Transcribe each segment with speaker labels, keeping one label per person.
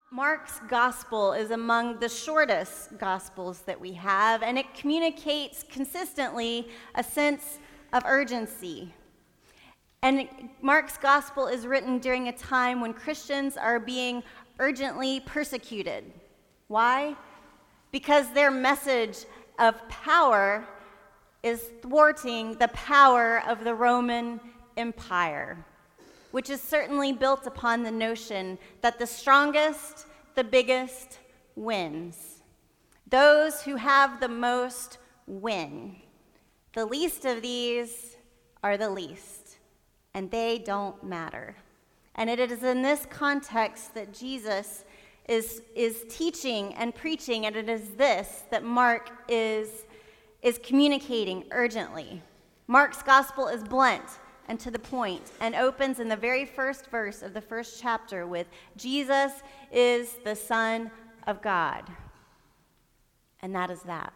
Speaker 1: Mark's gospel is among the shortest gospels that we have, and it communicates consistently a sense of urgency. And Mark's gospel is written during a time when Christians are being urgently persecuted. Why? Because their message of power is thwarting the power of the Roman Empire, which is certainly built upon the notion that the strongest, the biggest, wins. Those who have the most win. The least of these are the least, and they don't matter. And it is in this context that Jesus is teaching and preaching, and it is this that Mark is communicating urgently. Mark's gospel is blunt and to the point, and opens in the very first verse of the first chapter with, Jesus is the Son of God. And that is that.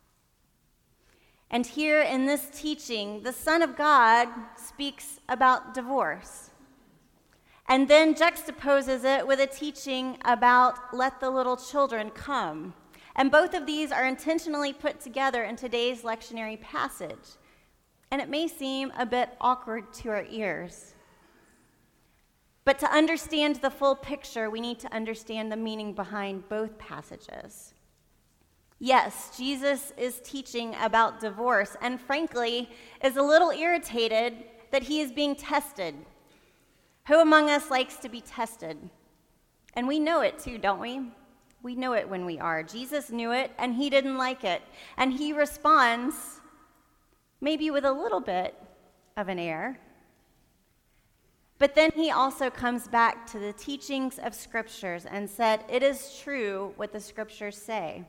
Speaker 1: And here in this teaching, the Son of God speaks about divorce, and then juxtaposes it with a teaching about let the little children come. And both of these are intentionally put together in today's lectionary passage. And it may seem a bit awkward to our ears. But to understand the full picture, we need to understand the meaning behind both passages. Yes, Jesus is teaching about divorce, and frankly, is a little irritated that he is being tested. Who among us likes to be tested? And we know it too, don't we? We know it when we are. Jesus knew it, and he didn't like it. And he responds, maybe with a little bit of an air. But then he also comes back to the teachings of scriptures and said, it is true what the scriptures say.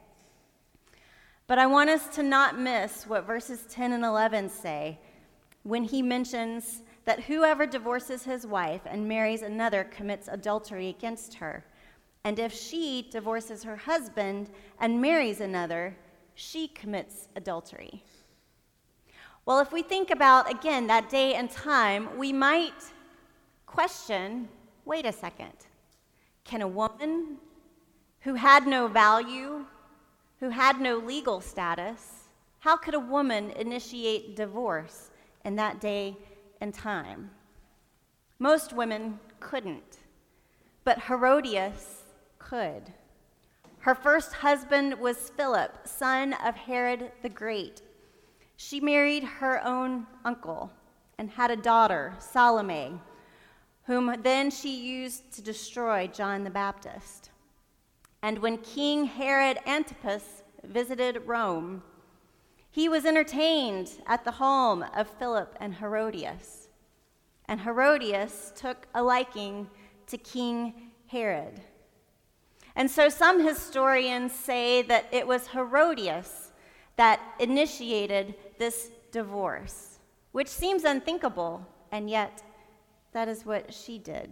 Speaker 1: But I want us to not miss what verses 10 and 11 say when he mentions that whoever divorces his wife and marries another commits adultery against her. And if she divorces her husband and marries another, she commits adultery. Well, if we think about, again, that day and time, we might question, wait a second. Can a woman who had no value, who had no legal status, how could a woman initiate divorce in that day and time? Most women couldn't, but Herodias could. Her first husband was Philip, son of Herod the Great. She married her own uncle and had a daughter, Salome, whom then she used to destroy John the Baptist. And when King Herod Antipas visited Rome, he was entertained at the home of Philip and Herodias. And Herodias took a liking to King Herod. And so some historians say that it was Herodias that initiated this divorce, which seems unthinkable, and yet that is what she did.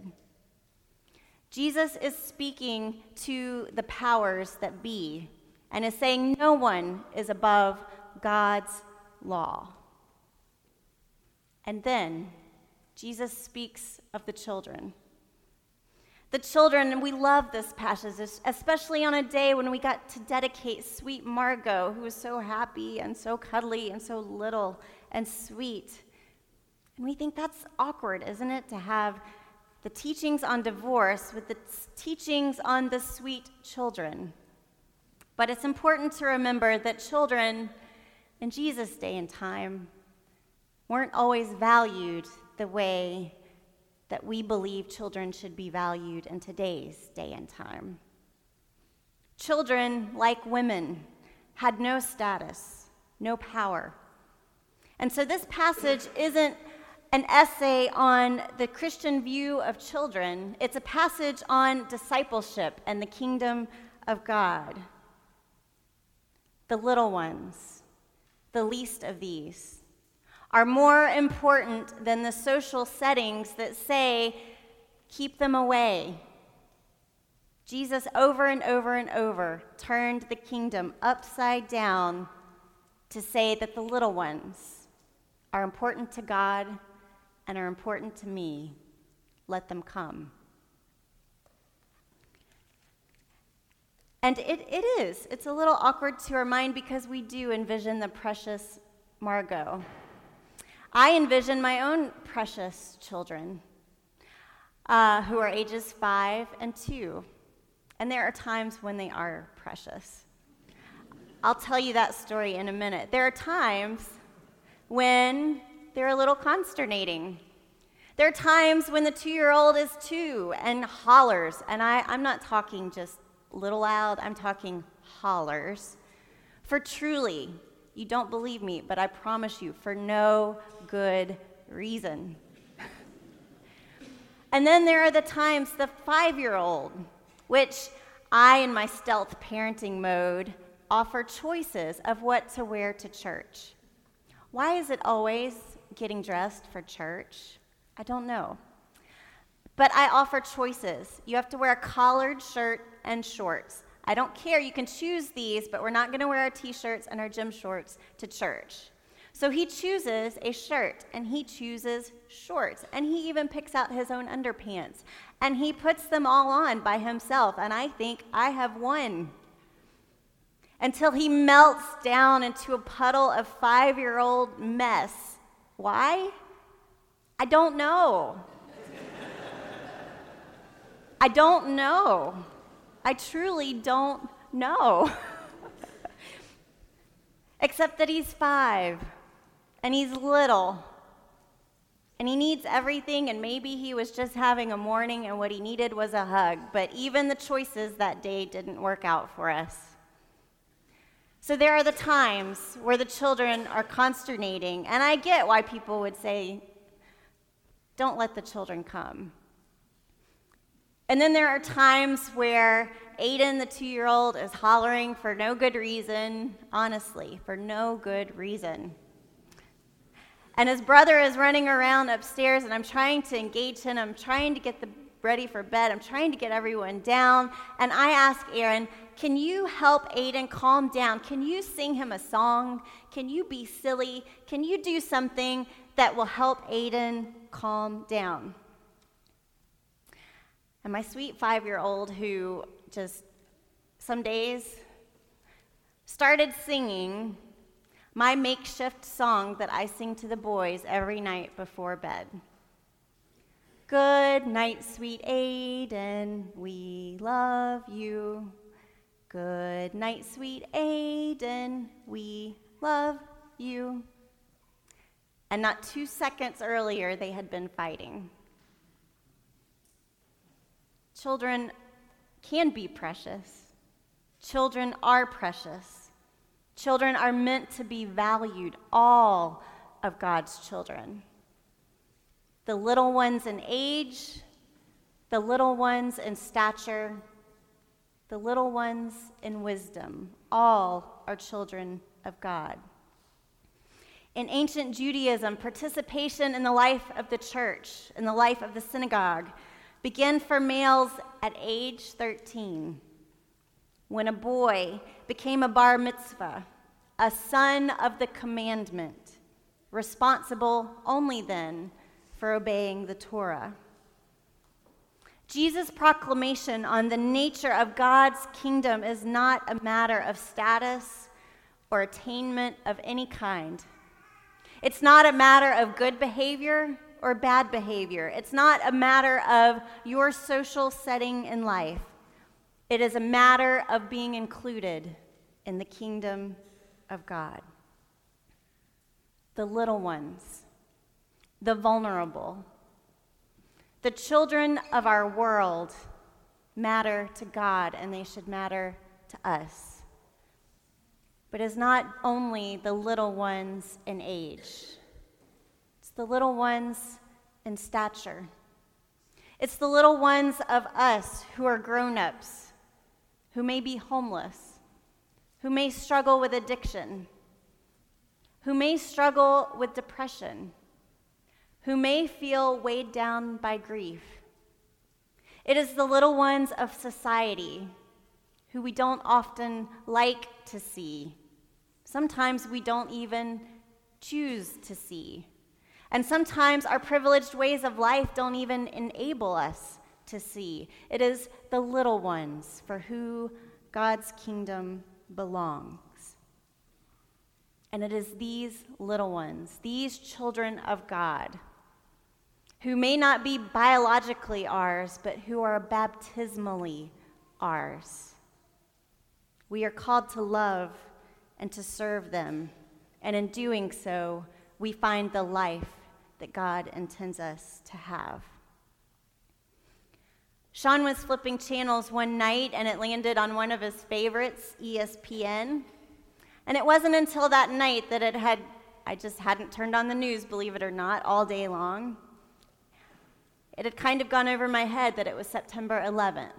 Speaker 1: Jesus is speaking to the powers that be and is saying no one is above God's law. And then Jesus speaks of the children. The children, and we love this passage, especially on a day when we got to dedicate sweet Margot, who was so happy and so cuddly and so little and sweet. And we think that's awkward, isn't it, to have the teachings on divorce with the teachings on the sweet children. But it's important to remember that children in Jesus' day and time weren't always valued the way that we believe children should be valued in today's day and time. Children, like women, had no status, no power. And so this passage isn't an essay on the Christian view of children. It's a passage on discipleship and the kingdom of God. The little ones, the least of these, are more important than the social settings that say, keep them away. Jesus over and over and over turned the kingdom upside down to say that the little ones are important to God and are important to me. Let them come. And it is. It's a little awkward to our mind because we do envision the precious Margot. I envision my own precious children who are ages 5 and 2. And there are times when they are precious. I'll tell you that story in a minute. There are times when they're a little consternating. There are times when the 2-year-old is 2 and hollers, and I'm not talking just little loud, I'm talking hollers. For truly, you don't believe me, but I promise you, for no good reason. And then there are the times, the 5-year-old, which I, in my stealth parenting mode, offer choices of what to wear to church. Why is it always getting dressed for church? I don't know. But I offer choices. You have to wear a collared shirt and shorts. I don't care. You can choose these, but we're not going to wear our t-shirts and our gym shorts to church. So he chooses a shirt, and he chooses shorts, and he even picks out his own underpants, and he puts them all on by himself, and I think I have won. Until he melts down into a puddle of 5-year-old mess. Why? I don't know. I don't know. I truly don't know. Except that he's 5, and he's little, and he needs everything, and maybe he was just having a morning, and what he needed was a hug, but even the choices that day didn't work out for us. So there are the times where the children are consternating, and I get why people would say, don't let the children come. And then there are times where Aiden, the 2-year-old, is hollering for no good reason, honestly, for no good reason. And his brother is running around upstairs, and I'm trying to engage him. I'm trying to get ready for bed. I'm trying to get everyone down. And I ask Aaron, can you help Aiden calm down? Can you sing him a song? Can you be silly? Can you do something that will help Aiden calm down? And my sweet 5-year-old, who just some days started singing my makeshift song that I sing to the boys every night before bed. Good night, sweet Aiden, we love you. Good night, sweet Aiden, we love you. And not 2 seconds earlier, they had been fighting. Children can be precious. Children are precious. Children are meant to be valued, all of God's children. The little ones in age, the little ones in stature, the little ones in wisdom, all are children of God. In ancient Judaism, participation in the life of the church, in the life of the synagogue, began for males at age 13, when a boy became a bar mitzvah, a son of the commandment, responsible only then for obeying the Torah. Jesus' proclamation on the nature of God's kingdom is not a matter of status or attainment of any kind. It's not a matter of good behavior or bad behavior. It's not a matter of your social setting in life. It is a matter of being included in the kingdom of God. The little ones, the vulnerable, the children of our world matter to God, and they should matter to us. But it's not only the little ones in age. It's the little ones in stature. It's the little ones of us who are grown-ups, who may be homeless, who may struggle with addiction, who may struggle with depression, who may feel weighed down by grief. It is the little ones of society who we don't often like to see. Sometimes we don't even choose to see. And sometimes our privileged ways of life don't even enable us to see. It is the little ones for who God's kingdom belongs. And it is these little ones, these children of God, who may not be biologically ours, but who are baptismally ours. We are called to love and to serve them, and in doing so, we find the life that God intends us to have. Sean was flipping channels one night, and it landed on one of his favorites, ESPN. And it wasn't until that night that I just hadn't turned on the news, believe it or not, all day long. It had kind of gone over my head that it was September 11th.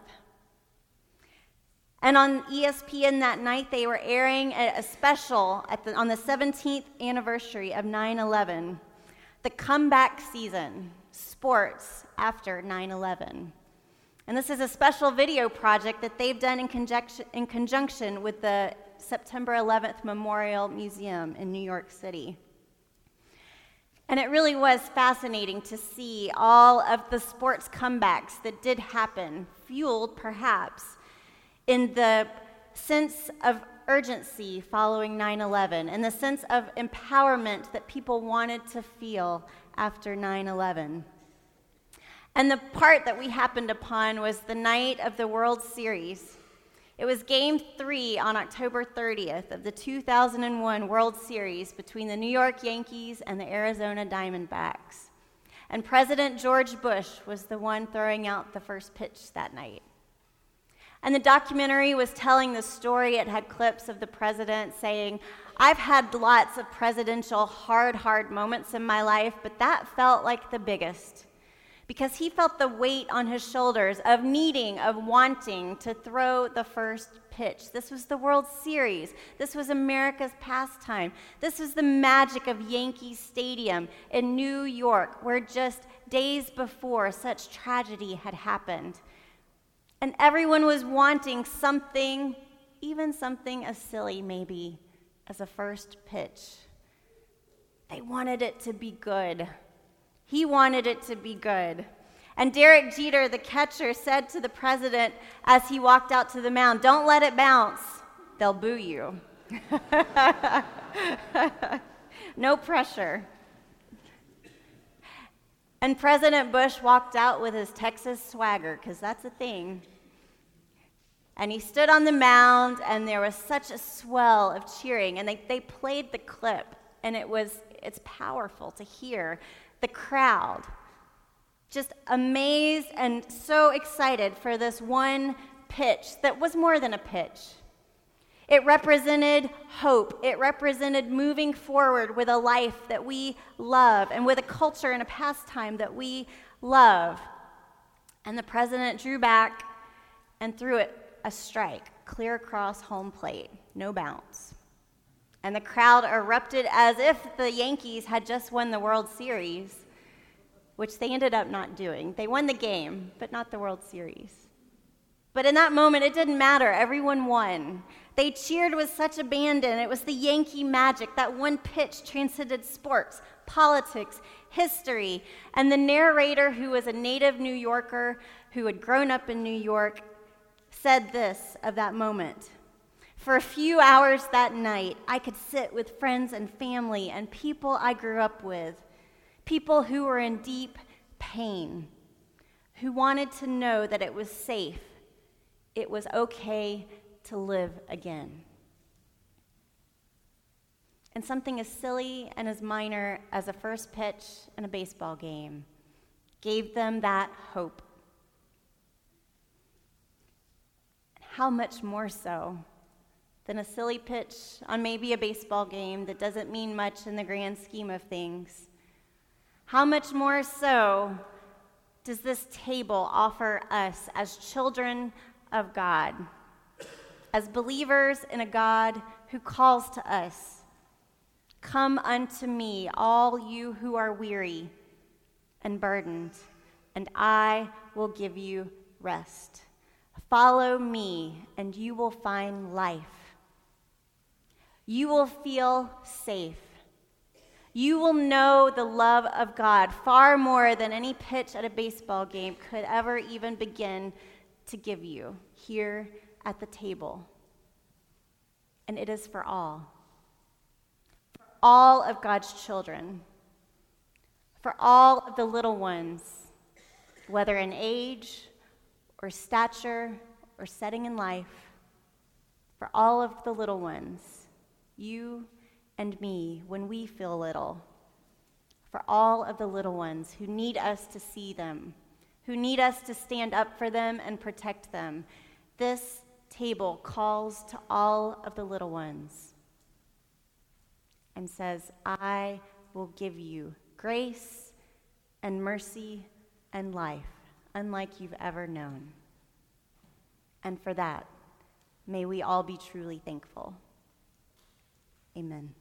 Speaker 1: And on ESPN that night, they were airing a special on the 17th anniversary of 9/11, the comeback season, sports after 9/11. And this is a special video project that they've done in conjunction with the September 11th Memorial Museum in New York City. And it really was fascinating to see all of the sports comebacks that did happen, fueled perhaps in the sense of urgency following 9/11 and the sense of empowerment that people wanted to feel after 9/11. And the part that we happened upon was the night of the World Series. It was Game 3 on October 30th of the 2001 World Series between the New York Yankees and the Arizona Diamondbacks. And President George Bush was the one throwing out the first pitch that night. And the documentary was telling the story. It had clips of the president saying, "I've had lots of presidential hard moments in my life, but that felt like the biggest." Because he felt the weight on his shoulders of needing, of wanting to throw the first pitch. This was the World Series. This was America's pastime. This was the magic of Yankee Stadium in New York, where just days before such tragedy had happened. And everyone was wanting something, even something as silly maybe as a first pitch. They wanted it to be good. He wanted it to be good. And Derek Jeter, the catcher, said to the president as he walked out to the mound, "Don't let it bounce. They'll boo you." No pressure. And President Bush walked out with his Texas swagger, because that's a thing. And he stood on the mound, and there was such a swell of cheering. And they played the clip, and it's powerful to hear the crowd just amazed and so excited for this one pitch that was more than a pitch. It represented hope. It represented moving forward with a life that we love and with a culture and a pastime that we love. And the president drew back and threw it a strike, clear across home plate, no bounce. And the crowd erupted as if the Yankees had just won the World Series, which they ended up not doing. They won the game, but not the World Series. But in that moment, it didn't matter. Everyone won. They cheered with such abandon. It was the Yankee magic. That one pitch transcended sports, politics, history. And the narrator, who was a native New Yorker who had grown up in New York, said this of that moment: "For a few hours that night, I could sit with friends and family and people I grew up with, people who were in deep pain, who wanted to know that it was safe, it was okay to live again." And something as silly and as minor as a first pitch in a baseball game gave them that hope. How much more so than a silly pitch on maybe a baseball game that doesn't mean much in the grand scheme of things? How much more so does this table offer us as children of God, as believers in a God who calls to us, "Come unto me, all you who are weary and burdened, and I will give you rest. Follow me, and you will find life. You will feel safe. You will know the love of God far more than any pitch at a baseball game could ever even begin to give you here at the table, and it is for all. For all of God's children, for all of the little ones, whether in age or stature or setting in life, for all of the little ones, you and me, when we feel little, for all of the little ones who need us to see them, who need us to stand up for them and protect them. This table calls to all of the little ones and says, I will give you grace and mercy and life, unlike you've ever known. And for that, may we all be truly thankful. Amen.